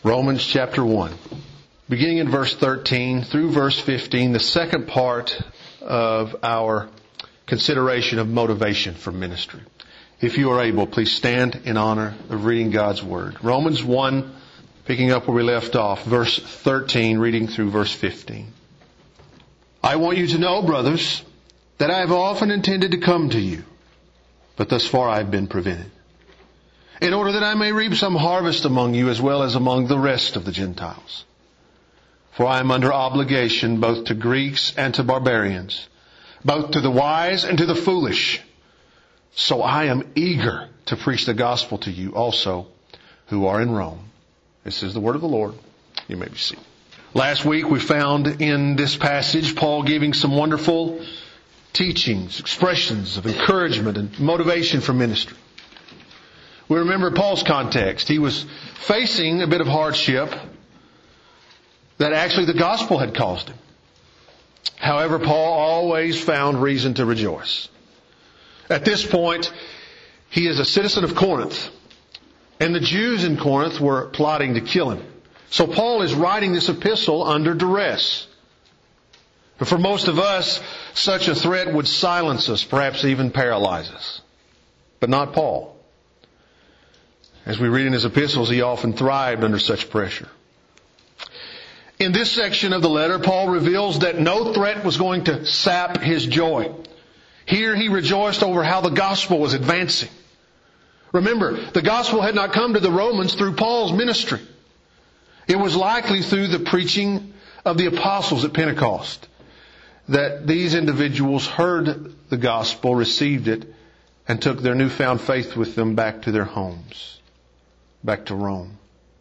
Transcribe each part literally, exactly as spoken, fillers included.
Romans chapter one, beginning in verse thirteen through verse fifteen, the second part of our consideration of motivation for ministry. If you are able, please stand in honor of reading God's Word. Romans one, picking up where we left off, verse thirteen, reading through verse fifteen. I want you to know, brothers, that I have often intended to come to you, but thus far I have been prevented, in order that I may reap some harvest among you as well as among the rest of the Gentiles. For I am under obligation both to Greeks and to barbarians, both to the wise and to the foolish. So I am eager to preach the gospel to you also who are in Rome. This is the word of the Lord. You may be seated. Last week we found in this passage Paul giving some wonderful teachings, expressions of encouragement and motivation for ministry. We remember Paul's context. He was facing a bit of hardship that actually the gospel had caused him. However, Paul always found reason to rejoice. At this point, he is a citizen of Corinth, and the Jews in Corinth were plotting to kill him. So Paul is writing this epistle under duress. But for most of us, such a threat would silence us, perhaps even paralyze us. But not Paul. As we read in his epistles, he often thrived under such pressure. In this section of the letter, Paul reveals that no threat was going to sap his joy. Here he rejoiced over how the gospel was advancing. Remember, the gospel had not come to the Romans through Paul's ministry. It was likely through the preaching of the apostles at Pentecost that these individuals heard the gospel, received it, and took their newfound faith with them back to their homes, back to Rome.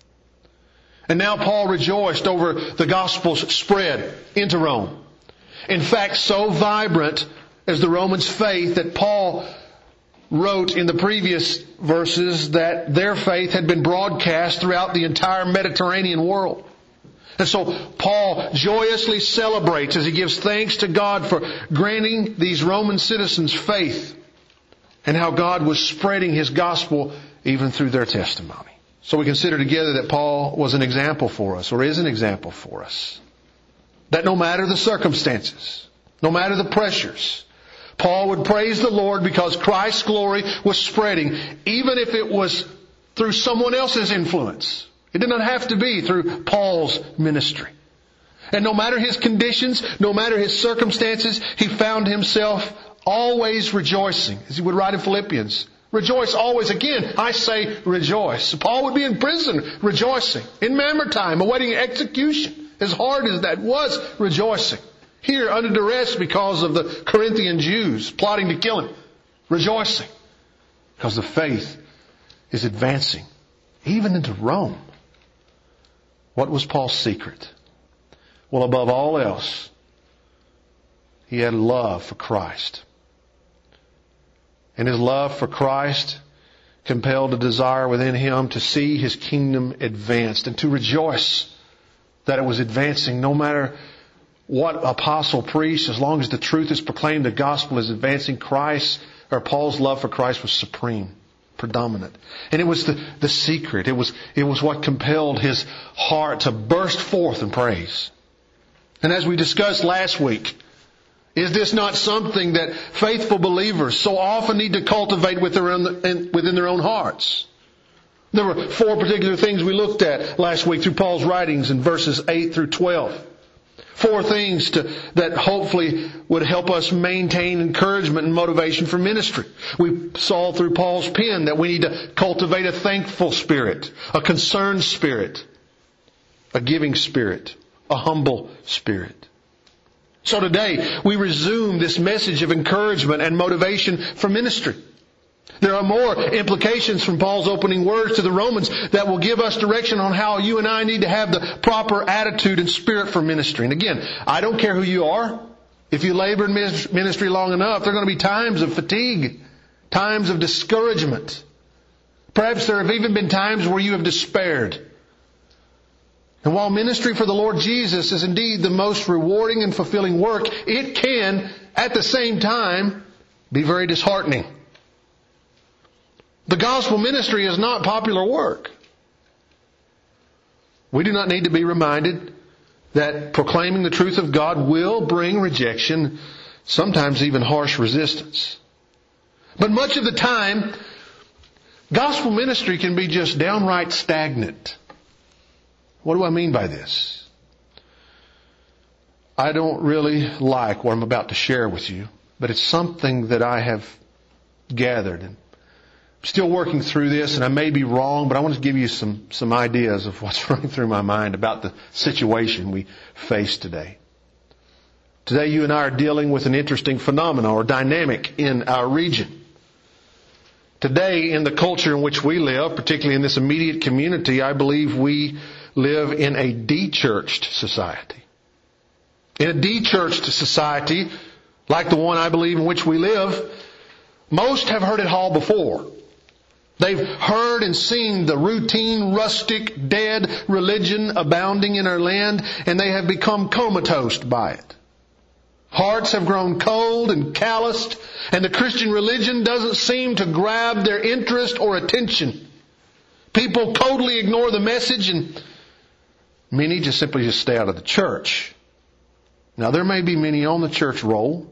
And now Paul rejoiced over the gospel's spread into Rome. In fact, so vibrant as the Romans' faith that Paul wrote in the previous verses that their faith had been broadcast throughout the entire Mediterranean world. And so Paul joyously celebrates as he gives thanks to God for granting these Roman citizens faith and how God was spreading His gospel even through their testimony. So we consider together that Paul was an example for us, or is an example for us. That no matter the circumstances, no matter the pressures, Paul would praise the Lord because Christ's glory was spreading, even if it was through someone else's influence. It did not have to be through Paul's ministry. And no matter his conditions, no matter his circumstances, he found himself always rejoicing. As he would write in Philippians, rejoice always. Again, I say rejoice. Paul would be in prison rejoicing. In Mamertine, awaiting execution. As hard as that was, rejoicing. Here, under duress because of the Corinthian Jews plotting to kill him, rejoicing. Because the faith is advancing, even into Rome. What was Paul's secret? Well, above all else, he had love for Christ. And his love for Christ compelled a desire within him to see His kingdom advanced and to rejoice that it was advancing no matter what apostle preached. As long as the truth is proclaimed, the gospel is advancing. Christ, or Paul's love for Christ was supreme, predominant. And it was the, the secret. It was, it was what compelled his heart to burst forth in praise. And as we discussed last week, is this not something that faithful believers so often need to cultivate with their own, within their own hearts? There were four particular things we looked at last week through Paul's writings in verses eight through twelve. Four things to, that hopefully would help us maintain encouragement and motivation for ministry. We saw through Paul's pen that we need to cultivate a thankful spirit, a concerned spirit, a giving spirit, a humble spirit. So today we resume this message of encouragement and motivation for ministry. There are more implications from Paul's opening words to the Romans that will give us direction on how you and I need to have the proper attitude and spirit for ministry. And again, I don't care who you are. If you labor in ministry long enough, there are going to be times of fatigue, times of discouragement. Perhaps there have even been times where you have despaired. And while ministry for the Lord Jesus is indeed the most rewarding and fulfilling work, it can, at the same time, be very disheartening. The gospel ministry is not popular work. We do not need to be reminded that proclaiming the truth of God will bring rejection, sometimes even harsh resistance. But much of the time, gospel ministry can be just downright stagnant. What do I mean by this? I don't really like what I'm about to share with you, but it's something that I have gathered. And I'm still working through this, and I may be wrong, but I want to give you some, some ideas of what's running through my mind about the situation we face today. Today you and I are dealing with an interesting phenomenon or dynamic in our region. Today, in the culture in which we live, particularly in this immediate community, I believe we live in a de-churched society. In a de-churched society, like the one I believe in which we live, most have heard it all before. They've heard and seen the routine, rustic, dead religion abounding in our land, and they have become comatose by it. Hearts have grown cold and calloused, and the Christian religion doesn't seem to grab their interest or attention. People totally ignore the message, and many just simply just stay out of the church. Now, there may be many on the church roll.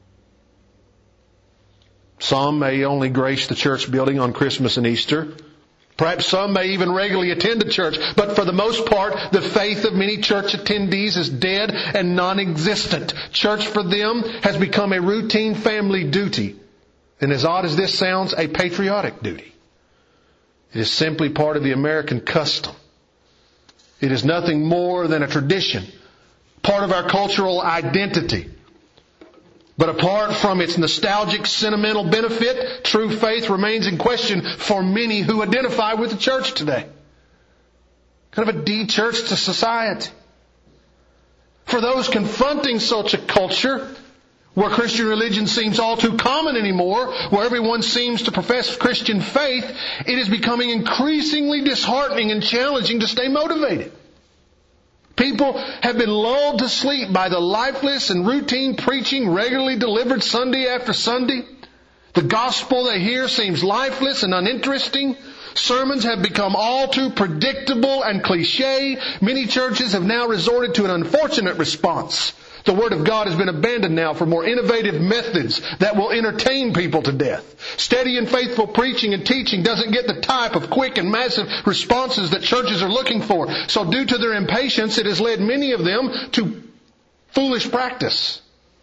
Some may only grace the church building on Christmas and Easter. Perhaps some may even regularly attend a church. But for the most part, the faith of many church attendees is dead and non-existent. Church for them has become a routine family duty. And as odd as this sounds, a patriotic duty. It is simply part of the American custom. It is nothing more than a tradition, part of our cultural identity. But apart from its nostalgic, sentimental benefit, true faith remains in question for many who identify with the church today. Kind of a de-churched society. For those confronting such a culture, where Christian religion seems all too common anymore, where everyone seems to profess Christian faith, it is becoming increasingly disheartening and challenging to stay motivated. People have been lulled to sleep by the lifeless and routine preaching regularly delivered Sunday after Sunday. The gospel they hear seems lifeless and uninteresting. Sermons have become all too predictable and cliche. Many churches have now resorted to an unfortunate response. The Word of God has been abandoned now for more innovative methods that will entertain people to death. Steady and faithful preaching and teaching doesn't get the type of quick and massive responses that churches are looking for. So due to their impatience, it has led many of them to foolish practice.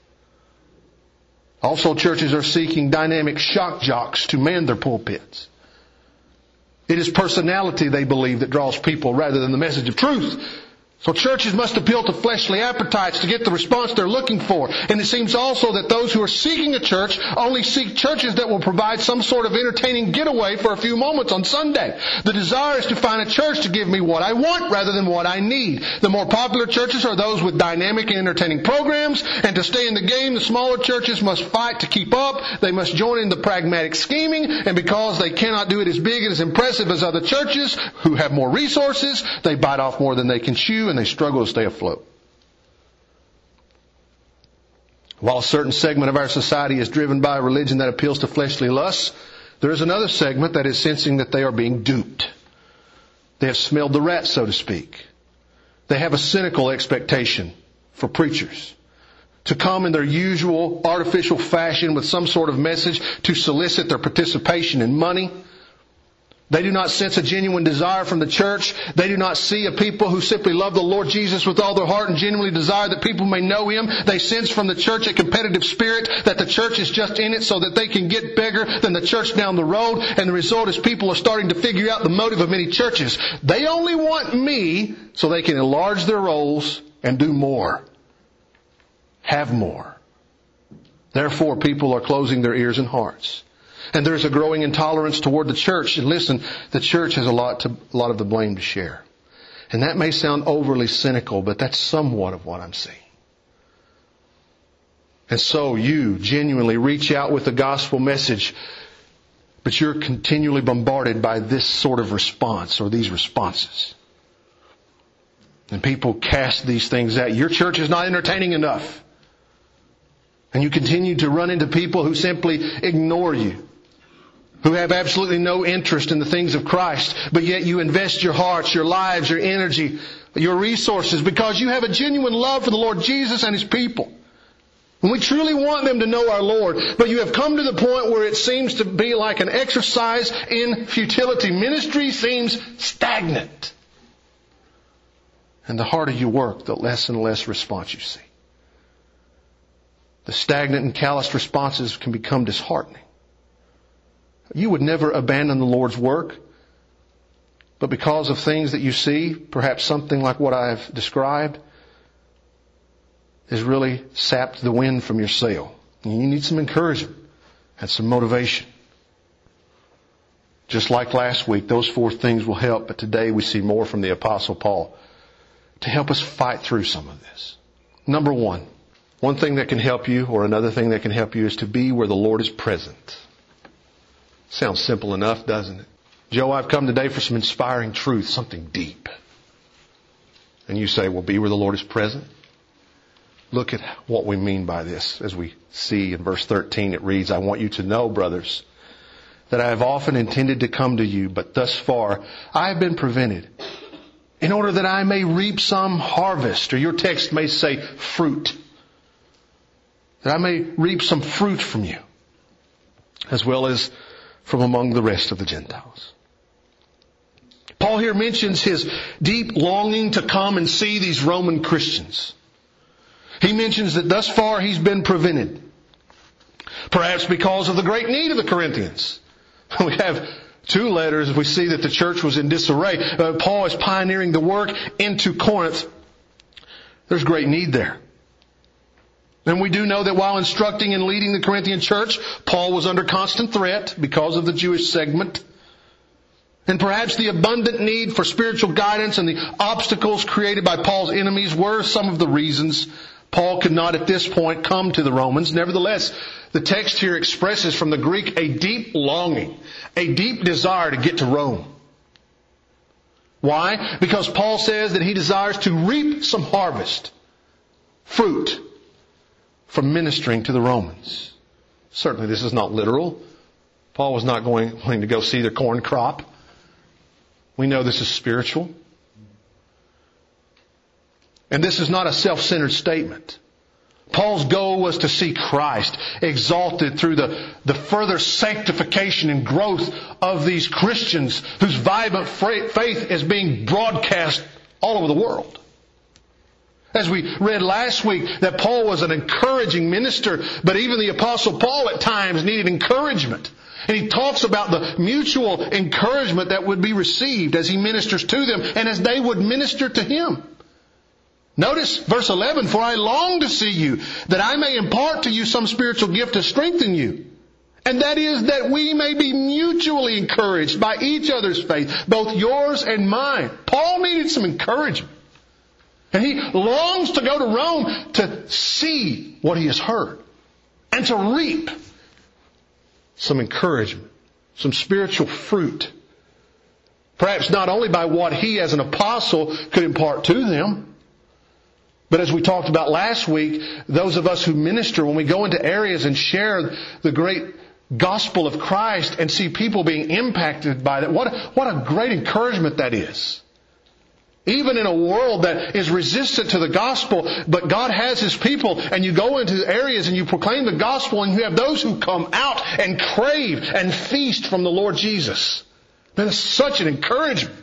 Also, churches are seeking dynamic shock jocks to man their pulpits. It is personality, they believe, that draws people rather than the message of truth. So churches must appeal to fleshly appetites to get the response they're looking for. And it seems also that those who are seeking a church only seek churches that will provide some sort of entertaining getaway for a few moments on Sunday. The desire is to find a church to give me what I want rather than what I need. The more popular churches are those with dynamic and entertaining programs. And to stay in the game, the smaller churches must fight to keep up. They must join in the pragmatic scheming. And because they cannot do it as big and as impressive as other churches who have more resources, they bite off more than they can chew, and they struggle to stay afloat. While a certain segment of our society is driven by a religion that appeals to fleshly lusts, there is another segment that is sensing that they are being duped. They have smelled the rat, so to speak. They have a cynical expectation for preachers to come in their usual artificial fashion with some sort of message to solicit their participation in money. They do not sense a genuine desire from the church. They do not see a people who simply love the Lord Jesus with all their heart and genuinely desire that people may know Him. They sense from the church a competitive spirit that the church is just in it so that they can get bigger than the church down the road. And the result is people are starting to figure out the motive of many churches. They only want me so they can enlarge their roles and do more. Have more. Therefore, people are closing their ears and hearts. And there's a growing intolerance toward the church. And listen, the church has a lot to, a lot of the blame to share. And that may sound overly cynical, but that's somewhat of what I'm seeing. And so you genuinely reach out with the gospel message, but you're continually bombarded by this sort of response or these responses. And people cast these things at you. Your church is not entertaining enough. And you continue to run into people who simply ignore you. who have absolutely no interest in the things of Christ, but yet you invest your hearts, your lives, your energy, your resources because you have a genuine love for the Lord Jesus and His people. And we truly want them to know our Lord, but you have come to the point where it seems to be like an exercise in futility. Ministry seems stagnant. And the harder you work, the less and less response you see. The stagnant and calloused responses can become disheartening. You would never abandon the Lord's work, but because of things that you see, perhaps something like what I've described, has really sapped the wind from your sail. And you need some encouragement and some motivation. Just like last week, those four things will help, but today we see more from the Apostle Paul to help us fight through some of this. Number one, one thing that can help you, or another thing that can help you, is to be where the Lord is present. Sounds simple enough, doesn't it? Joe, I've come today for some inspiring truth, something deep. And you say, well, be where the Lord is present. Look at what we mean by this. As we see in verse thirteen, it reads, I want you to know, brothers, that I have often intended to come to you, but thus far I have been prevented, in order that I may reap some harvest, or your text may say fruit, that I may reap some fruit from you, as well as from among the rest of the Gentiles. Paul here mentions his deep longing to come and see these Roman Christians. He mentions that thus far he's been prevented. Perhaps because of the great need of the Corinthians. We have two letters. We see that the church was in disarray. Uh, Paul is pioneering the work into Corinth. There's great need there. And we do know that while instructing and leading the Corinthian church, Paul was under constant threat because of the Jewish segment. And perhaps the abundant need for spiritual guidance and the obstacles created by Paul's enemies were some of the reasons Paul could not at this point come to the Romans. Nevertheless, the text here expresses from the Greek a deep longing, a deep desire to get to Rome. Why? Because Paul says that he desires to reap some harvest, fruit, from ministering to the Romans. Certainly this is not literal. Paul was not going, going to go see their corn crop. We know this is spiritual. And this is not a self-centered statement. Paul's goal was to see Christ exalted through the, the further sanctification and growth of these Christians whose vibrant faith is being broadcast all over the world. As we read last week, that Paul was an encouraging minister, but even the Apostle Paul at times needed encouragement. And he talks about the mutual encouragement that would be received as he ministers to them and as they would minister to him. Notice verse eleven, for I long to see you, that I may impart to you some spiritual gift to strengthen you. And that is that we may be mutually encouraged by each other's faith, both yours and mine. Paul needed some encouragement. And he longs to go to Rome to see what he has heard and to reap some encouragement, some spiritual fruit. Perhaps not only by what he as an apostle could impart to them, but as we talked about last week, those of us who minister, when we go into areas and share the great gospel of Christ and see people being impacted by that, what, what a great encouragement that is. Even in a world that is resistant to the gospel, but God has His people, and you go into areas and you proclaim the gospel, and you have those who come out and crave and feast from the Lord Jesus. That is such an encouragement.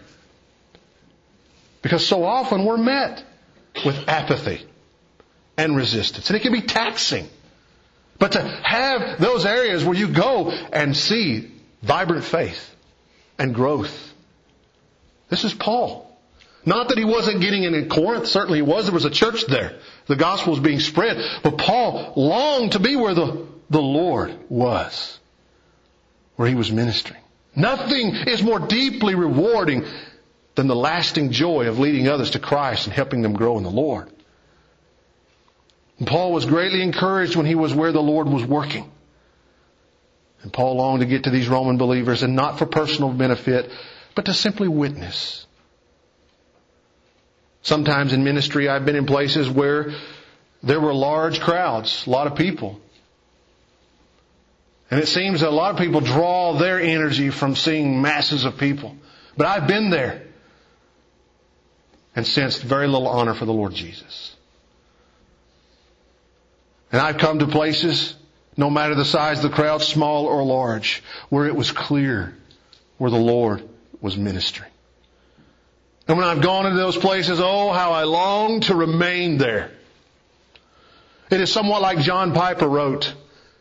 Because so often we're met with apathy and resistance. And it can be taxing. But to have those areas where you go and see vibrant faith and growth. This is Paul. Not that he wasn't getting it in Corinth. Certainly he was. There was a church there. The gospel was being spread. But Paul longed to be where the, the Lord was. Where he was ministering. Nothing is more deeply rewarding than the lasting joy of leading others to Christ and helping them grow in the Lord. And Paul was greatly encouraged when he was where the Lord was working. And Paul longed to get to these Roman believers, and not for personal benefit, but to simply witness. Sometimes in ministry I've been in places where there were large crowds, a lot of people. And it seems that a lot of people draw their energy from seeing masses of people. But I've been there and sensed very little honor for the Lord Jesus. And I've come to places, no matter the size of the crowd, small or large, where it was clear where the Lord was ministering. And when I've gone into those places, oh, how I long to remain there. It is somewhat like John Piper wrote,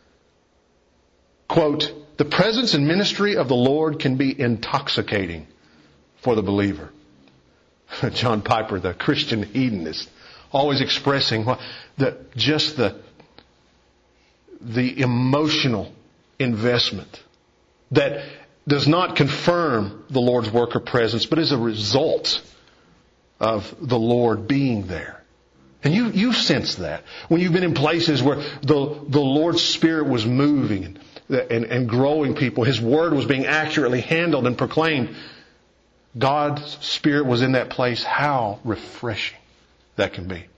quote, "The presence and ministry of the Lord can be intoxicating for the believer." John Piper, the Christian hedonist, always expressing that just the, the emotional investment that does not confirm the Lord's work or presence, but is a result of the Lord being there. And you, you sense that when you've been in places where the, the Lord's Spirit was moving and, and, and growing people. His Word was being accurately handled and proclaimed. God's Spirit was in that place. How refreshing that can be.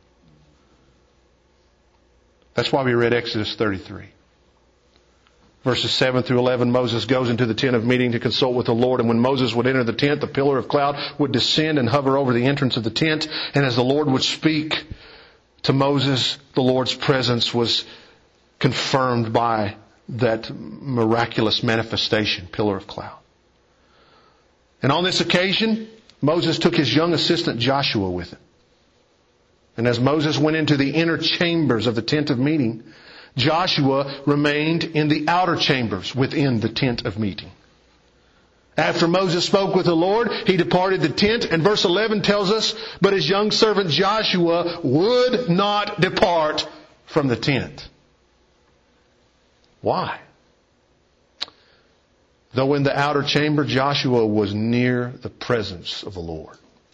That's why we read Exodus thirty-three. Verses seven through eleven, Moses goes into the tent of meeting to consult with the Lord. And when Moses would enter the tent, the pillar of cloud would descend and hover over the entrance of the tent. And as the Lord would speak to Moses, the Lord's presence was confirmed by that miraculous manifestation, pillar of cloud. And on this occasion, Moses took his young assistant Joshua with him. And as Moses went into the inner chambers of the tent of meeting, Joshua remained in the outer chambers within the tent of meeting. After Moses spoke with the Lord, he departed the tent, and verse eleven tells us, but his young servant Joshua would not depart from the tent. Why? Though in the outer chamber, Joshua was near the presence of the Lord.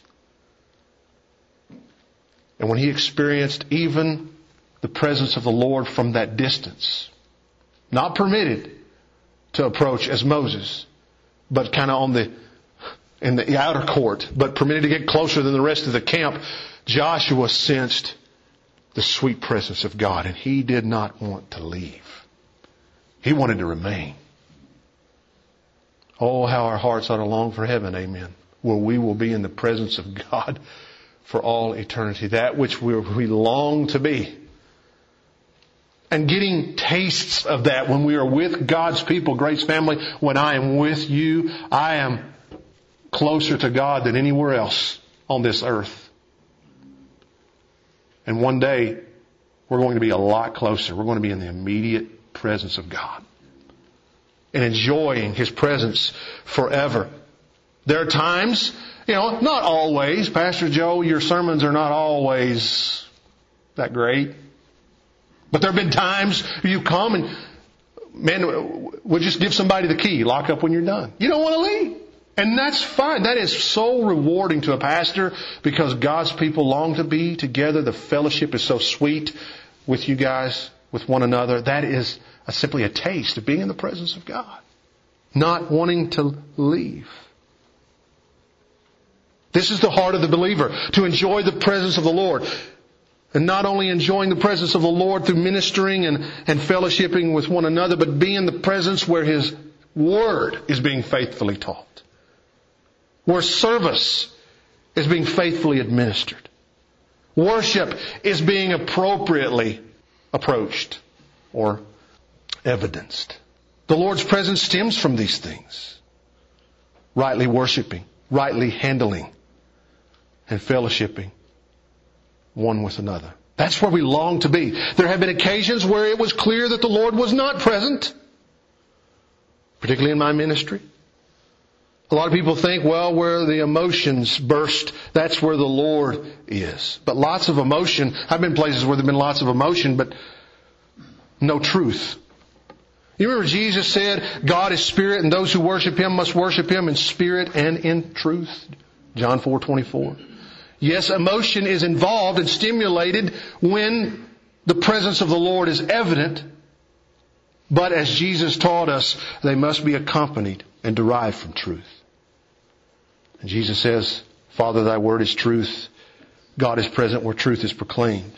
And when he experienced even the presence of the Lord from that distance, not permitted to approach as Moses, but kind of on the, in the outer court, but permitted to get closer than the rest of the camp, Joshua sensed the sweet presence of God, and he did not want to leave. He wanted to remain. Oh, how our hearts ought to long for heaven, amen, where we will be in the presence of God for all eternity, that which we, we long to be. And getting tastes of that when we are with God's people, Grace Family, when I am with you, I am closer to God than anywhere else on this earth. And one day, we're going to be a lot closer. We're going to be in the immediate presence of God and enjoying His presence forever. There are times, you know, not always. Pastor Joe, your sermons are not always that great. But there have been times you come and, man, we'll just give somebody the key. Lock up when you're done. You don't want to leave. And that's fine. That is so rewarding to a pastor because God's people long to be together. The fellowship is so sweet with you guys, with one another. That is a, simply a taste of being in the presence of God. Not wanting to leave. This is the heart of the believer, to enjoy the presence of the Lord. And not only enjoying the presence of the Lord through ministering and, and fellowshipping with one another, but being in the presence where His Word is being faithfully taught. Where service is being faithfully administered. Worship is being appropriately approached or evidenced. The Lord's presence stems from these things. Rightly worshiping, rightly handling, and fellowshipping one with another. That's where we long to be. There have been occasions where it was clear that the Lord was not present, particularly in my ministry. A lot of people think, well, where the emotions burst, that's where the Lord is. But lots of emotion. I've been places where there have been lots of emotion, but no truth. You remember Jesus said, God is spirit, and those who worship Him must worship Him in spirit and in truth. John four twenty-four. Yes, emotion is involved and stimulated when the presence of the Lord is evident. But as Jesus taught us, they must be accompanied and derived from truth. And Jesus says, Father, Thy word is truth. God is present where truth is proclaimed.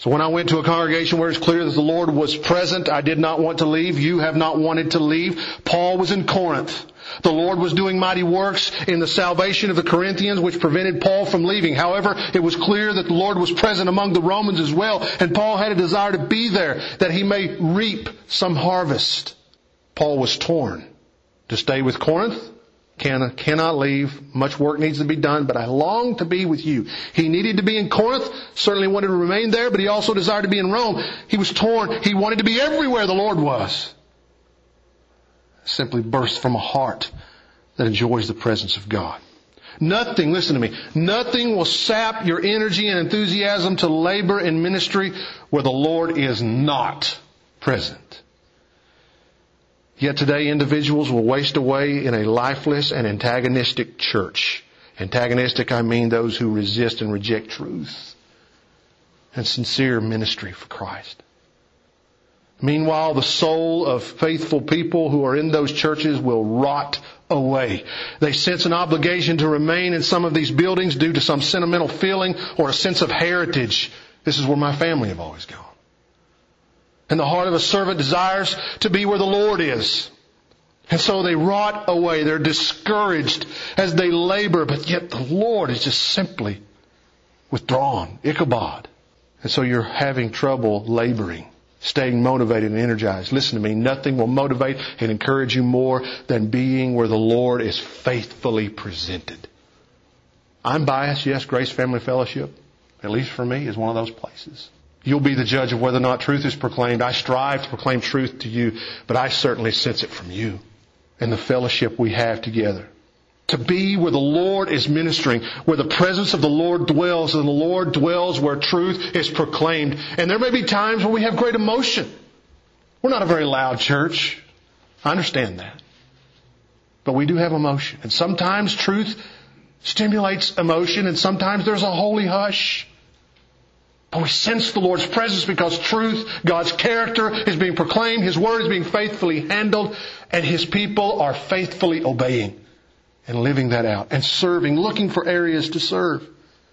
So when I went to a congregation where it's clear that the Lord was present, I did not want to leave. You have not wanted to leave. Paul was in Corinth. The Lord was doing mighty works in the salvation of the Corinthians, which prevented Paul from leaving. However, it was clear that the Lord was present among the Romans as well, and Paul had a desire to be there, that he may reap some harvest. Paul was torn to stay with Corinth. Can, cannot leave. Much work needs to be done, but I long to be with you. He needed to be in Corinth, certainly wanted to remain there, but he also desired to be in Rome. He was torn. He wanted to be everywhere the Lord was. Simply burst from a heart that enjoys the presence of God. Nothing, listen to me, nothing will sap your energy and enthusiasm to labor in ministry where the Lord is not present. Yet today individuals will waste away in a lifeless and antagonistic church. Antagonistic, I mean those who resist and reject truth and sincere ministry for Christ. Meanwhile, the soul of faithful people who are in those churches will rot away. They sense an obligation to remain in some of these buildings due to some sentimental feeling or a sense of heritage. This is where my family have always gone. And the heart of a servant desires to be where the Lord is. And so they rot away. They're discouraged as they labor, but yet the Lord is just simply withdrawn. Ichabod. And so you're having trouble laboring, staying motivated and energized. Listen to me, nothing will motivate and encourage you more than being where the Lord is faithfully presented. I'm biased, yes, Grace Family Fellowship, at least for me, is one of those places. You'll be the judge of whether or not truth is proclaimed. I strive to proclaim truth to you, but I certainly sense it from you and the fellowship we have together. To be where the Lord is ministering, where the presence of the Lord dwells, and the Lord dwells where truth is proclaimed. And there may be times where we have great emotion. We're not a very loud church. I understand that. But we do have emotion. And sometimes truth stimulates emotion, and sometimes there's a holy hush. But we sense the Lord's presence because truth, God's character is being proclaimed, His Word is being faithfully handled, and His people are faithfully obeying and living that out and serving, looking for areas to serve.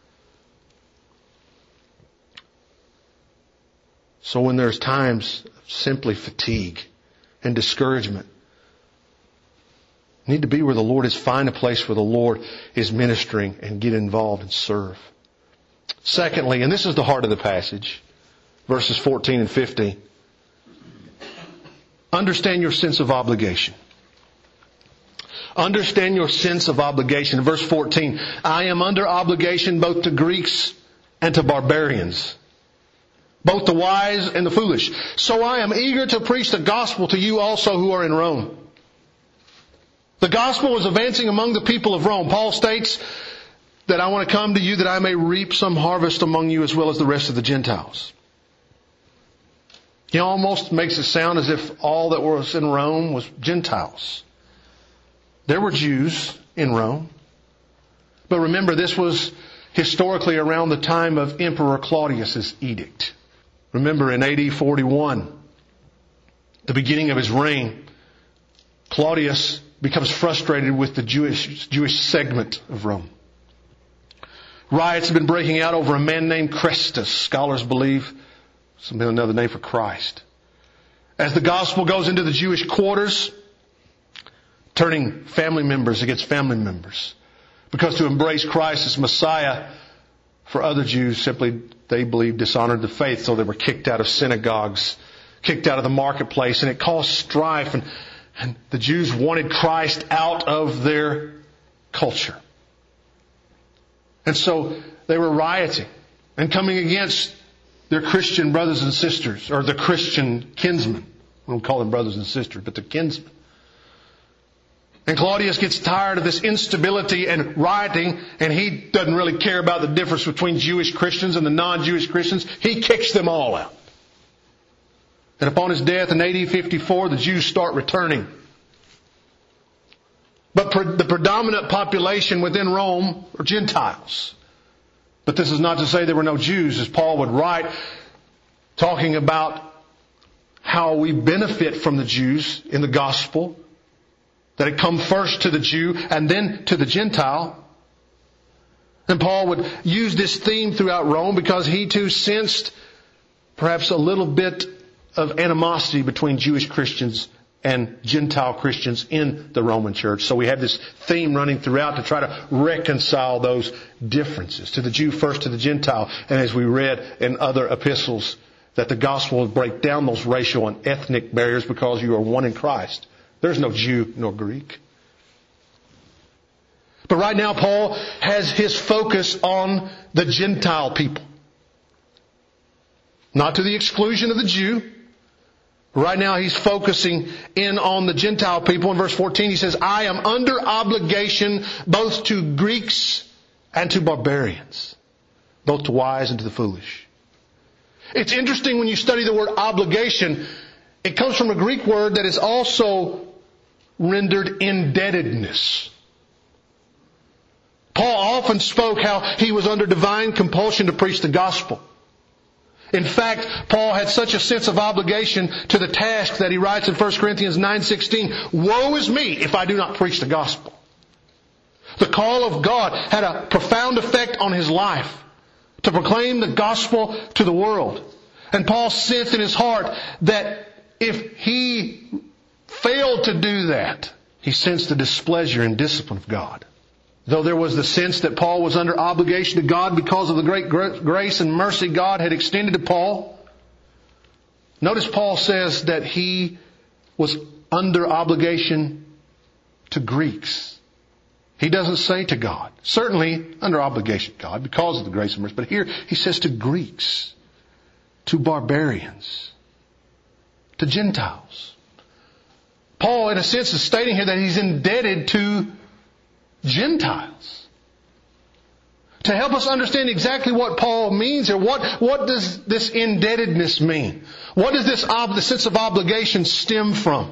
So when there's times of simply fatigue and discouragement, you need to be where the Lord is. Find a place where the Lord is ministering and get involved and serve. Secondly, and this is the heart of the passage, verses fourteen and fifteen. Understand your sense of obligation. Understand your sense of obligation. Verse fourteen, I am under obligation both to Greeks and to barbarians, both the wise and the foolish. So I am eager to preach the gospel to you also who are in Rome. The gospel is advancing among the people of Rome. Paul states that I want to come to you that I may reap some harvest among you as well as the rest of the Gentiles. He almost makes it sound as if all that was in Rome was Gentiles. There were Jews in Rome. But remember, this was historically around the time of Emperor Claudius's edict. Remember in A D forty-one, the beginning of his reign, Claudius becomes frustrated with the Jewish, Jewish segment of Rome. Riots have been breaking out over a man named Chrestus. Scholars believe it's another name for Christ. As the gospel goes into the Jewish quarters, turning family members against family members. Because to embrace Christ as Messiah for other Jews simply, they believed, dishonored the faith. So they were kicked out of synagogues, kicked out of the marketplace, and it caused strife. And, and the Jews wanted Christ out of their culture. And so they were rioting and coming against their Christian brothers and sisters, or the Christian kinsmen. We don't call them brothers and sisters, but the kinsmen. And Claudius gets tired of this instability and rioting, and he doesn't really care about the difference between Jewish Christians and the non-Jewish Christians. He kicks them all out. And upon his death in A D fifty-four, the Jews start returning. But pre- the predominant population within Rome are Gentiles. But this is not to say there were no Jews, as Paul would write, talking about how we benefit from the Jews in the gospel, that it come first to the Jew and then to the Gentile. And Paul would use this theme throughout Rome because he too sensed perhaps a little bit of animosity between Jewish Christians and Gentile Christians in the Roman church. So we have this theme running throughout to try to reconcile those differences. To the Jew first, to the Gentile. And as we read in other epistles, that the gospel will break down those racial and ethnic barriers because you are one in Christ. There's no Jew nor Greek. But right now Paul has his focus on the Gentile people. Not to the exclusion of the Jew. Right now he's focusing in on the Gentile people. In verse fourteen he says, I am under obligation both to Greeks and to barbarians. Both to wise and to the foolish. It's interesting when you study the word obligation. It comes from a Greek word that is also rendered indebtedness. Paul often spoke how he was under divine compulsion to preach the gospel. In fact, Paul had such a sense of obligation to the task that he writes in First Corinthians nine sixteen, woe is me if I do not preach the gospel. The call of God had a profound effect on his life to proclaim the gospel to the world. And Paul sensed in his heart that if he failed to do that, he sensed the displeasure and discipline of God. Though there was the sense that Paul was under obligation to God because of the great grace and mercy God had extended to Paul, notice Paul says that he was under obligation to Greeks. He doesn't say to God. Certainly under obligation to God because of the grace and mercy. But here he says to Greeks, to barbarians, to Gentiles. Paul, in a sense, is stating here that he's indebted to Gentiles. To help us understand exactly what Paul means here, what, what does this indebtedness mean? What does this ob- the sense of obligation stem from?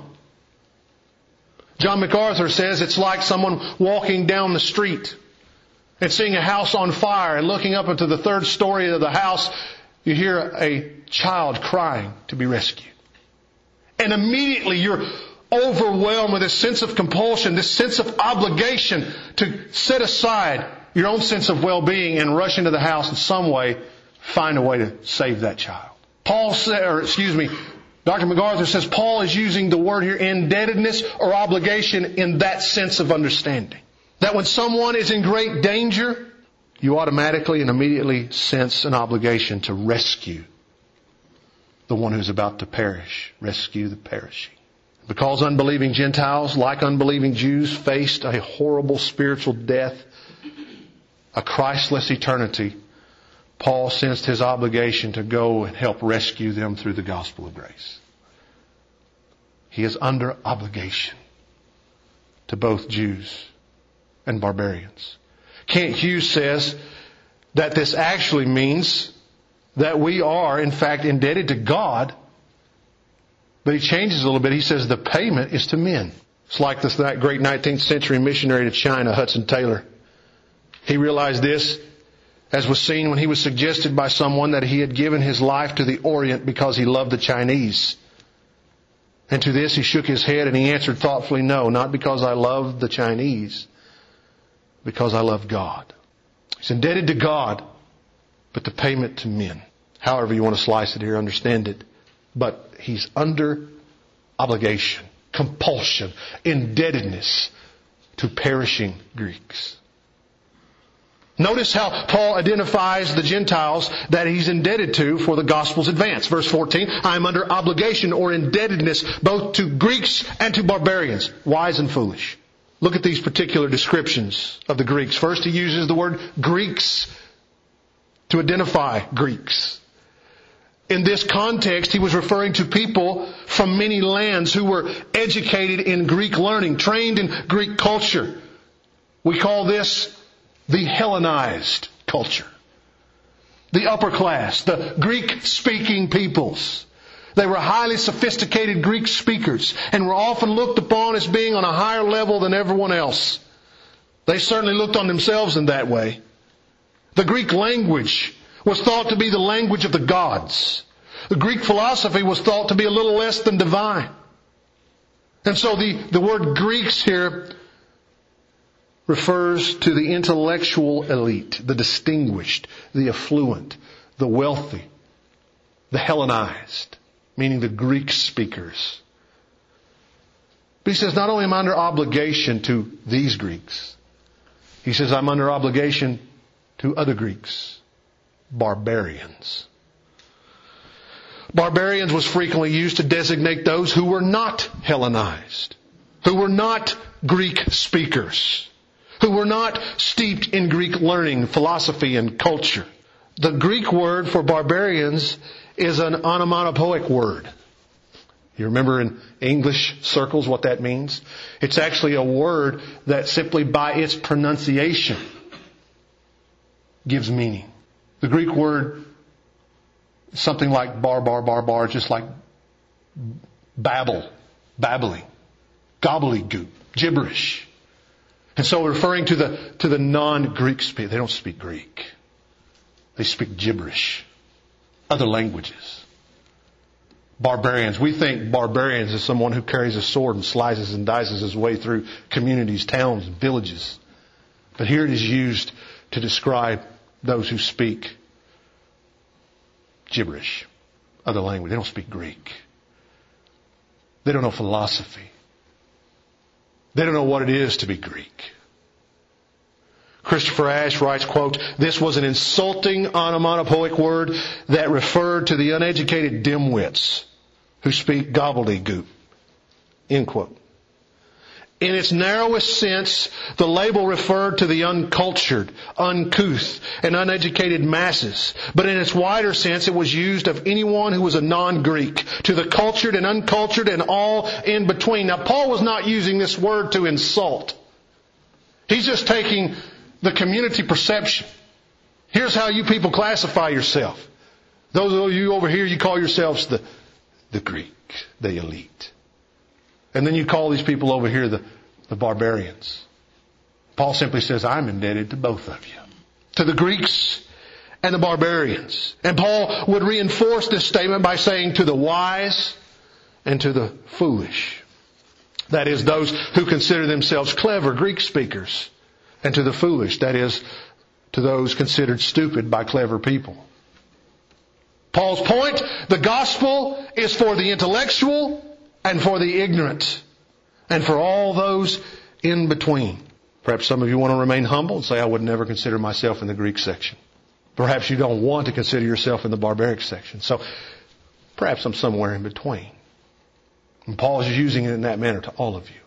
John MacArthur says it's like someone walking down the street and seeing a house on fire and looking up into the third story of the house, you hear a child crying to be rescued. And immediately you're overwhelmed with this sense of compulsion, this sense of obligation to set aside your own sense of well-being and rush into the house in some way, find a way to save that child. Paul said, or excuse me, Doctor MacArthur says Paul is using the word here, indebtedness or obligation, in that sense of understanding. That when someone is in great danger, you automatically and immediately sense an obligation to rescue the one who's about to perish, rescue the perishing. Because unbelieving Gentiles, like unbelieving Jews, faced a horrible spiritual death, a Christless eternity, Paul sensed his obligation to go and help rescue them through the gospel of grace. He is under obligation to both Jews and barbarians. Kent Hughes says that this actually means that we are, in fact, indebted to God. But he changes a little bit. He says the payment is to men. It's like this that great nineteenth century missionary to China, Hudson Taylor. He realized this, as was seen when he was suggested by someone that he had given his life to the Orient because he loved the Chinese. And to this he shook his head and he answered thoughtfully, no, not because I love the Chinese, because I love God. He's indebted to God, but the payment to men. However you want to slice it here, understand it. But he's under obligation, compulsion, indebtedness to perishing Greeks. Notice how Paul identifies the Gentiles that he's indebted to for the gospel's advance. Verse fourteen, I am under obligation or indebtedness both to Greeks and to barbarians, wise and foolish. Look at these particular descriptions of the Greeks. First, he uses the word Greeks to identify Greeks. In this context, he was referring to people from many lands who were educated in Greek learning, trained in Greek culture. We call this the Hellenized culture. The upper class, the Greek-speaking peoples. They were highly sophisticated Greek speakers and were often looked upon as being on a higher level than everyone else. They certainly looked on themselves in that way. The Greek language was thought to be the language of the gods. The Greek philosophy was thought to be a little less than divine. And so the, the word Greeks here refers to the intellectual elite, the distinguished, the affluent, the wealthy. the Hellenized, meaning the Greek speakers. But he says, not only am I under obligation to these Greeks, he says I'm under obligation to other Greeks, barbarians. Barbarians was frequently used to designate those who were not Hellenized, who were not Greek speakers, who were not steeped in Greek learning, philosophy, and culture. The Greek word for barbarians is an onomatopoeic word. You remember in English circles what that means? It's actually a word that simply by its pronunciation gives meaning. The Greek word is something like bar, bar, bar, bar, just like babble, babbling, gobbledygook, gibberish. And so referring to the, to the non-Greek speakers, they don't speak Greek. They speak gibberish, other languages. Barbarians. We think barbarians is someone who carries a sword and slices and dices his way through communities, towns, and villages. But here it is used to describe those who speak gibberish, other language. They don't speak Greek. They don't know philosophy. They don't know what it is to be Greek. Christopher Ash writes, quote, "This was an insulting onomatopoeic word that referred to the uneducated dimwits who speak gobbledygook." End quote. In its narrowest sense, the label referred to the uncultured, uncouth, and uneducated masses. But in its wider sense, it was used of anyone who was a non-Greek, to the cultured and uncultured and all in between. Now, Paul was not using this word to insult. He's just taking the community perception. Here's how you people classify yourself. Those of you over here, you call yourselves the, the Greek, the elite. And then you call these people over here the, the barbarians. Paul simply says, I'm indebted to both of you. To the Greeks and the barbarians. And Paul would reinforce this statement by saying to the wise and to the foolish. That is, those who consider themselves clever Greek speakers. And to the foolish, that is, to those considered stupid by clever people. Paul's point, the gospel is for the intellectual and for the ignorant, and for all those in between. Perhaps some of you want to remain humble and say, I would never consider myself in the Greek section. Perhaps you don't want to consider yourself in the barbaric section. So perhaps I'm somewhere in between. And Paul is using it in that manner to all of you.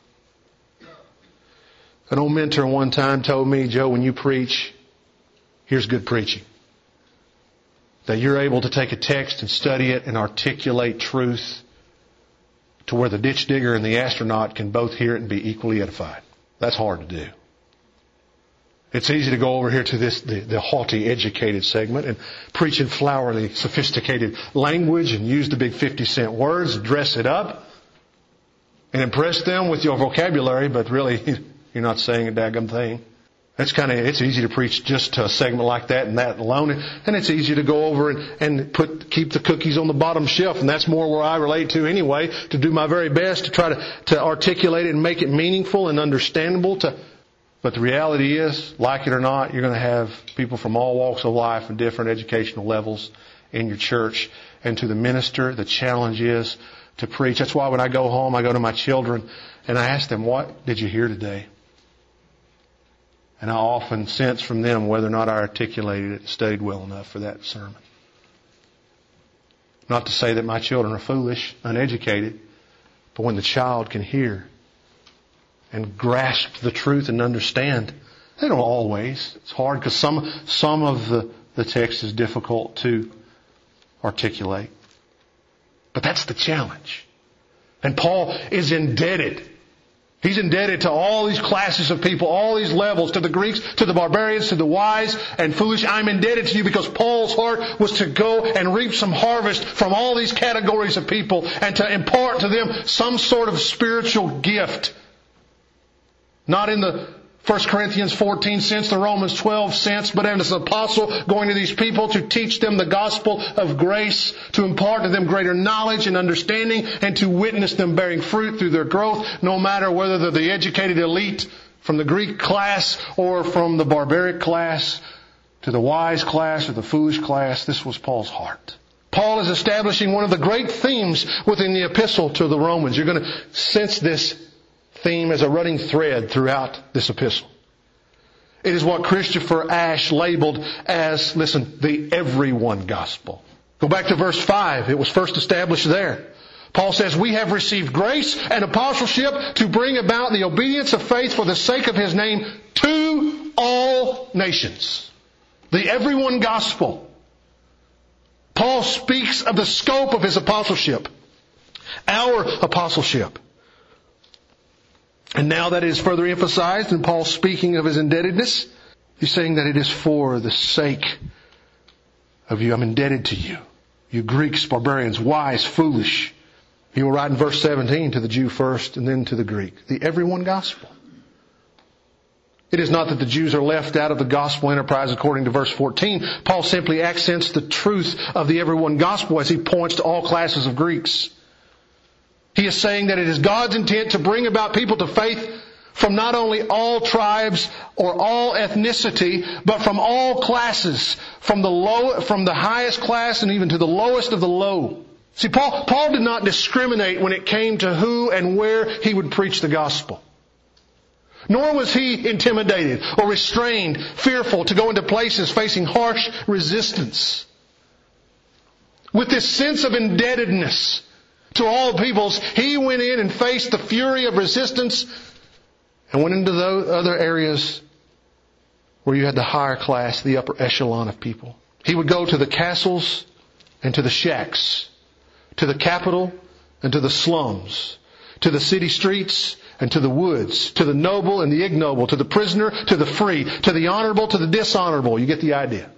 An old mentor one time told me, Joe, when you preach, here's good preaching. That you're able to take a text and study it and articulate truth to where the ditch digger and the astronaut can both hear it and be equally edified. That's hard to do. It's easy to go over here to this, the, the haughty, educated segment and preach in flowery, sophisticated language and use the big fifty cent words, dress it up, and impress them with your vocabulary, but really, you're not saying a daggum thing. It's kind of, it's easy to preach just to a segment like that and that alone. And it's easy to go over and, and put, keep the cookies on the bottom shelf. And that's more where I relate to anyway, to do my very best to try to, to articulate it and make it meaningful and understandable to, but the reality is, like it or not, you're going to have people from all walks of life and different educational levels in your church. And to the minister, the challenge is to preach. That's why when I go home, I go to my children and I ask them, what did you hear today? And I often sense from them whether or not I articulated it and studied well enough for that sermon. Not to say that my children are foolish, uneducated, but when the child can hear and grasp the truth and understand, they don't always. It's hard because some, some of the, the text is difficult to articulate. But that's the challenge. And Paul is indebted. He's indebted to all these classes of people, all these levels, to the Greeks, to the barbarians, to the wise and foolish. I'm indebted to you because Paul's heart was to go and reap some harvest from all these categories of people and to impart to them some sort of spiritual gift. Not in the First Corinthians fourteen sense, the Romans twelve sense, but as an apostle going to these people to teach them the gospel of grace, to impart to them greater knowledge and understanding, and to witness them bearing fruit through their growth, no matter whether they're the educated elite from the Greek class or from the barbaric class to the wise class or the foolish class. This was Paul's heart. Paul is establishing one of the great themes within the epistle to the Romans. You're going to sense this theme as a running thread throughout this epistle. It is what Christopher Ash labeled as, listen, the everyone gospel. Go back to verse five. It was first established there. Paul says, we have received grace and apostleship to bring about the obedience of faith for the sake of His name to all nations. The everyone gospel. Paul speaks of the scope of his apostleship. Our apostleship. And now that is further emphasized in Paul speaking of his indebtedness. He's saying that it is for the sake of you. I'm indebted to you. You Greeks, barbarians, wise, foolish. He will write in verse seventeen to the Jew first and then to the Greek. The everyone gospel. It is not that the Jews are left out of the gospel enterprise according to verse fourteen. Paul simply accents the truth of the everyone gospel as he points to all classes of Greeks. He is saying that it is God's intent to bring about people to faith from not only all tribes or all ethnicity, but from all classes, from the low, from the highest class and even to the lowest of the low. See, Paul, Paul did not discriminate when it came to who and where he would preach the gospel. Nor was he intimidated or restrained, fearful to go into places facing harsh resistance. With this sense of indebtedness to all peoples, he went in and faced the fury of resistance and went into those other areas where you had the higher class, the upper echelon of people. He would go to the castles and to the shacks, to the capital and to the slums, to the city streets and to the woods, to the noble and the ignoble, to the prisoner, to the free, to the honorable, to the dishonorable. You get the idea.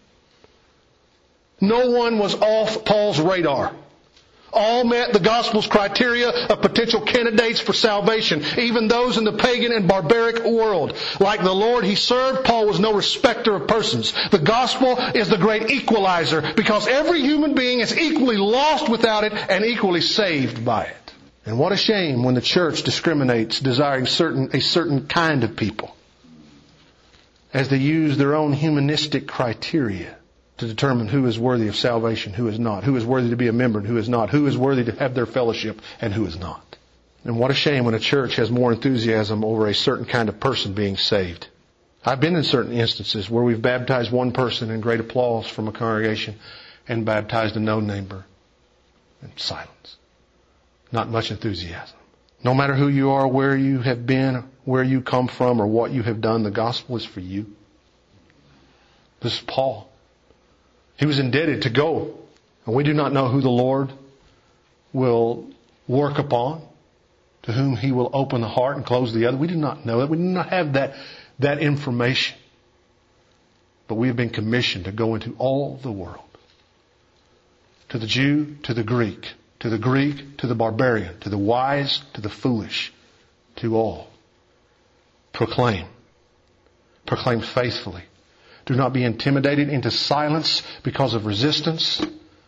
No one was off Paul's radar. All met the gospel's criteria of potential candidates for salvation, even those in the pagan and barbaric world. Like the Lord he served, Paul was no respecter of persons. The gospel is the great equalizer because every human being is equally lost without it and equally saved by it. And what a shame when the church discriminates, desiring certain a certain kind of people, as they use their own humanistic criteria to determine who is worthy of salvation, who is not, who is worthy to be a member and who is not, who is worthy to have their fellowship and who is not. And what a shame when a church has more enthusiasm over a certain kind of person being saved. I've been in certain instances where we've baptized one person in great applause from a congregation and baptized a no-neighbor in silence. Not much enthusiasm. No matter who you are, where you have been, where you come from, or what you have done, the gospel is for you. This is Paul. He was indebted to go. And we do not know who the Lord will work upon, to whom He will open the heart and close the other. We do not know that. We do not have that, that information. But we have been commissioned to go into all the world. To the Jew, to the Greek. To the Greek, to the barbarian. To the wise, to the foolish. To all. Proclaim. Proclaim faithfully. Do not be intimidated into silence because of resistance.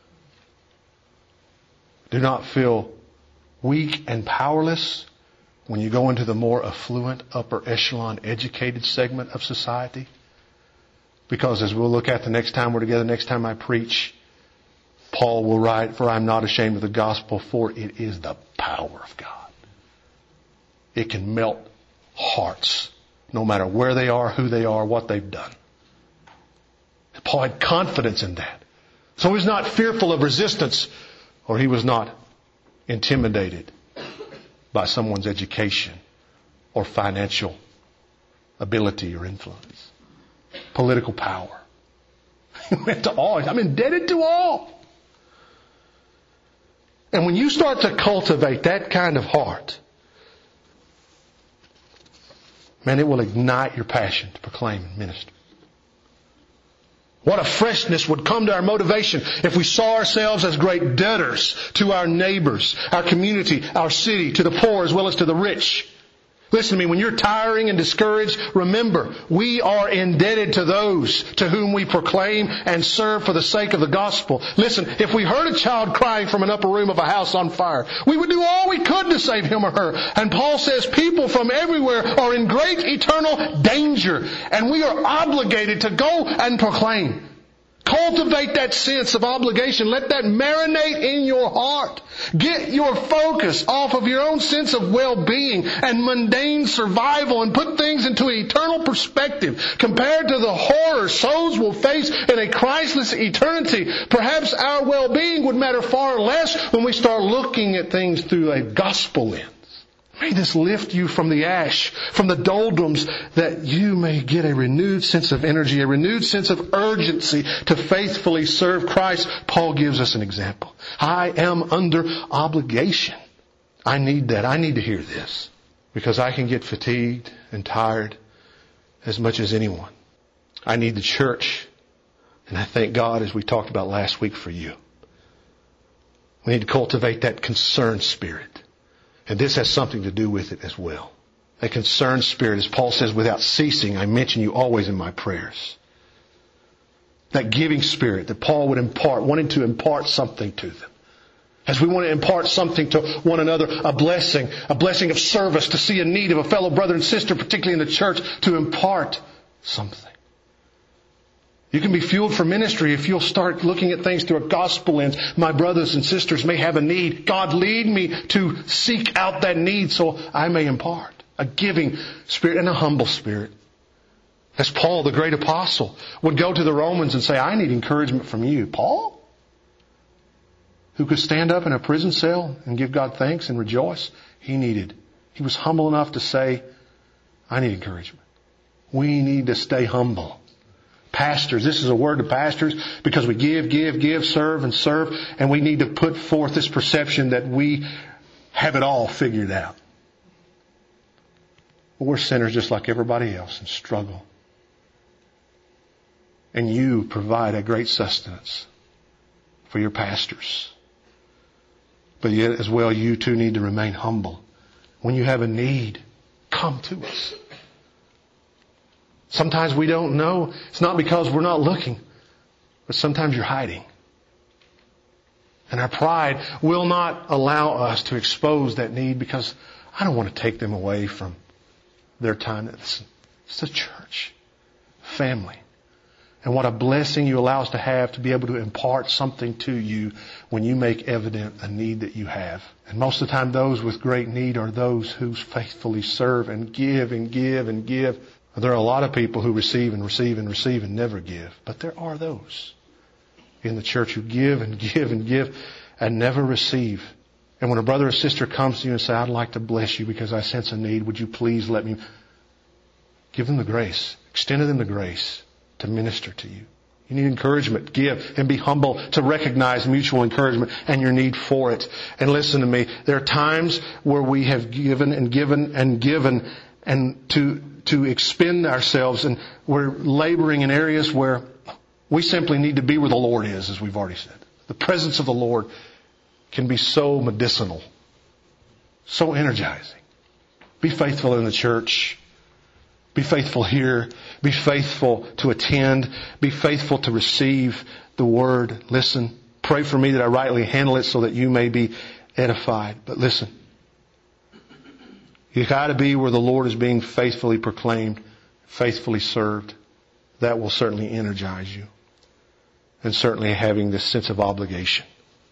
Do not feel weak and powerless when you go into the more affluent, upper echelon, educated segment of society. Because as we'll look at the next time we're together, next time I preach, Paul will write, for I am not ashamed of the gospel, for it is the power of God. It can melt hearts, no matter where they are, who they are, what they've done. Paul had confidence in that. So he was not fearful of resistance, or he was not intimidated by someone's education or financial ability or influence. Political power. He went to all. I'm indebted to all. And when you start to cultivate that kind of heart, man, it will ignite your passion to proclaim and minister. What a freshness would come to our motivation if we saw ourselves as great debtors to our neighbors, our community, our city, to the poor as well as to the rich. Listen to me, when you're tiring and discouraged, remember, we are indebted to those to whom we proclaim and serve for the sake of the gospel. Listen, if we heard a child crying from an upper room of a house on fire, we would do all we could to save him or her. And Paul says people from everywhere are in great eternal danger, and we are obligated to go and proclaim. Cultivate that sense of obligation. Let that marinate in your heart. Get your focus off of your own sense of well-being and mundane survival and put things into an eternal perspective. Compared to the horror souls will face in a Christless eternity, perhaps our well-being would matter far less when we start looking at things through a gospel lens. May this lift you from the ash, from the doldrums, that you may get a renewed sense of energy, a renewed sense of urgency to faithfully serve Christ. Paul gives us an example. I am under obligation. I need that. I need to hear this because I can get fatigued and tired as much as anyone. I need the church, and I thank God, as we talked about last week, for you. We need to cultivate that concerned spirit. And this has something to do with it as well. A concerned spirit, as Paul says, without ceasing, I mention you always in my prayers. That giving spirit that Paul would impart, wanting to impart something to them. As we want to impart something to one another, a blessing, a blessing of service, to see a need of a fellow brother and sister, particularly in the church, to impart something. You can be fueled for ministry if you'll start looking at things through a gospel lens. My brothers and sisters may have a need. God, lead me to seek out that need so I may impart. A giving spirit and a humble spirit. As Paul, the great apostle, would go to the Romans and say, I need encouragement from you. Paul? Who could stand up in a prison cell and give God thanks and rejoice? He needed. He was humble enough to say, I need encouragement. We need to stay humble. Pastors, this is a word to pastors because we give, give, give, serve, and serve, and we need to put forth this perception that we have it all figured out. Well, we're sinners just like everybody else and struggle. And you provide a great sustenance for your pastors. But yet as well, you too need to remain humble. When you have a need, come to us. Sometimes we don't know. It's not because we're not looking, but sometimes you're hiding. And our pride will not allow us to expose that need because I don't want to take them away from their time. It's, it's a church, family. And what a blessing you allow us to have to be able to impart something to you when you make evident a need that you have. And most of the time those with great need are those who faithfully serve and give and give and give. There are a lot of people who receive and receive and receive and never give. But there are those in the church who give and give and give and never receive. And when a brother or sister comes to you and says, I'd like to bless you because I sense a need, would you please let me? Give them the grace. Extend to them the grace to minister to you. You need encouragement. Give and be humble to recognize mutual encouragement and your need for it. And listen to me. There are times where we have given and given and given and to to expend ourselves, and we're laboring in areas where we simply need to be where the Lord is, as we've already said. The presence of the Lord can be so medicinal, so energizing. Be faithful in the church. Be faithful here. Be faithful to attend. Be faithful to receive the word. Listen. Pray for me that I rightly handle it so that you may be edified. But listen. You got to be where the Lord is being faithfully proclaimed, faithfully served. That will certainly energize you. And certainly having this sense of obligation.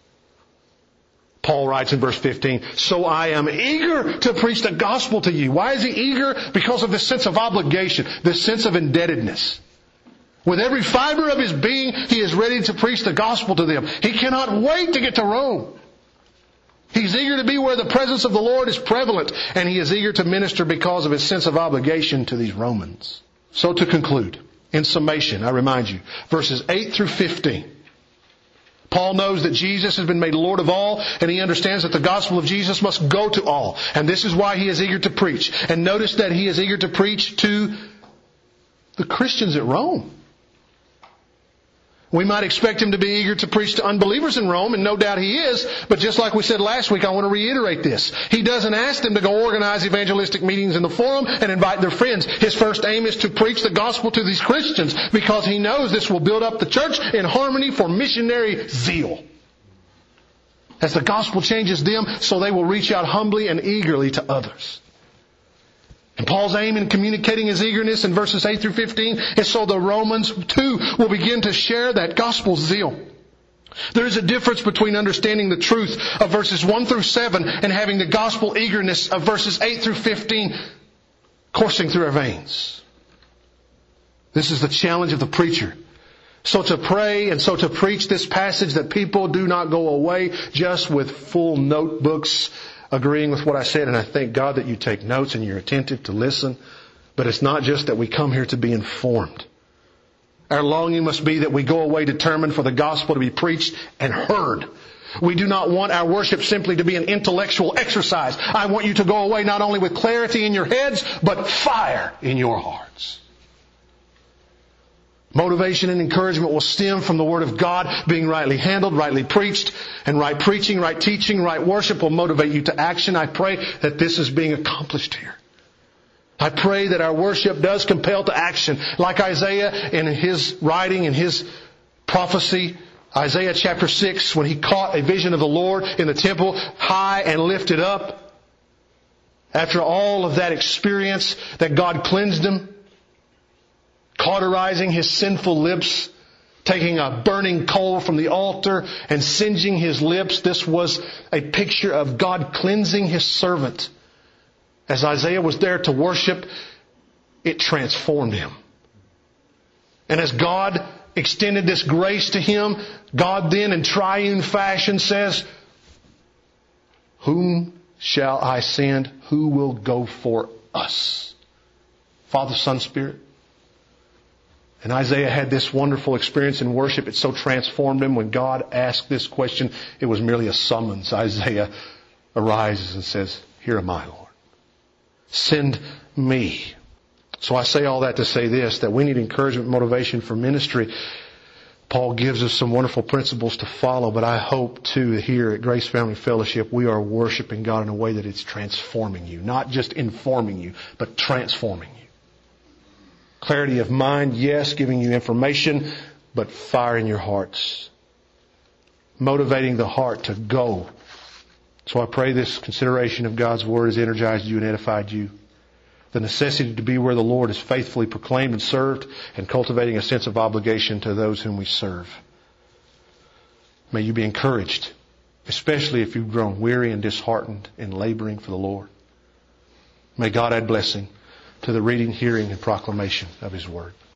Paul writes in verse fifteen, so I am eager to preach the gospel to you. Why is he eager? Because of this sense of obligation, this sense of indebtedness. With every fiber of his being, he is ready to preach the gospel to them. He cannot wait to get to Rome. He's eager to be where the presence of the Lord is prevalent, and he is eager to minister because of his sense of obligation to these Romans. So to conclude, in summation, I remind you, verses eight through fifteen. Paul knows that Jesus has been made Lord of all, and he understands that the gospel of Jesus must go to all. And this is why he is eager to preach. And notice that he is eager to preach to the Christians at Rome. We might expect him to be eager to preach to unbelievers in Rome, and no doubt he is, but just like we said last week, I want to reiterate this. He doesn't ask them to go organize evangelistic meetings in the forum and invite their friends. His first aim is to preach the gospel to these Christians because he knows this will build up the church in harmony for missionary zeal. As the gospel changes them, so they will reach out humbly and eagerly to others. And Paul's aim in communicating his eagerness in verses eight through fifteen is so the Romans too will begin to share that gospel zeal. There is a difference between understanding the truth of verses one through seven and having the gospel eagerness of verses eight through fifteen coursing through our veins. This is the challenge of the preacher. So to pray and so to preach this passage that people do not go away just with full notebooks agreeing with what I said. And I thank God that you take notes and you're attentive to listen. But it's not just that we come here to be informed. Our longing must be that we go away determined for the gospel to be preached and heard. We do not want our worship simply to be an intellectual exercise. I want you to go away not only with clarity in your heads, but fire in your hearts. Motivation and encouragement will stem from the Word of God being rightly handled, rightly preached, and right preaching, right teaching, right worship will motivate you to action. I pray that this is being accomplished here. I pray that our worship does compel to action. Like Isaiah in his writing, in his prophecy, Isaiah chapter six, when he caught a vision of the Lord in the temple, high and lifted up. After all of that experience, that God cleansed him, cauterizing his sinful lips, taking a burning coal from the altar and singeing his lips. This was a picture of God cleansing His servant. As Isaiah was there to worship, it transformed him. And as God extended this grace to him, God then in triune fashion says, "Whom shall I send? Who will go for us?" Father, Son, Spirit. And Isaiah had this wonderful experience in worship. It so transformed him. When God asked this question, it was merely a summons. Isaiah arises and says, "Here am I, Lord. Send me." So I say all that to say this, that we need encouragement, motivation for ministry. Paul gives us some wonderful principles to follow, but I hope too here at Grace Family Fellowship we are worshiping God in a way that it's transforming you. Not just informing you, but transforming you. Clarity of mind, yes, giving you information, but fire in your hearts. Motivating the heart to go. So I pray this consideration of God's Word has energized you and edified you. The necessity to be where the Lord is faithfully proclaimed and served, and cultivating a sense of obligation to those whom we serve. May you be encouraged, especially if you've grown weary and disheartened in laboring for the Lord. May God add blessing to the reading, hearing, and proclamation of His Word.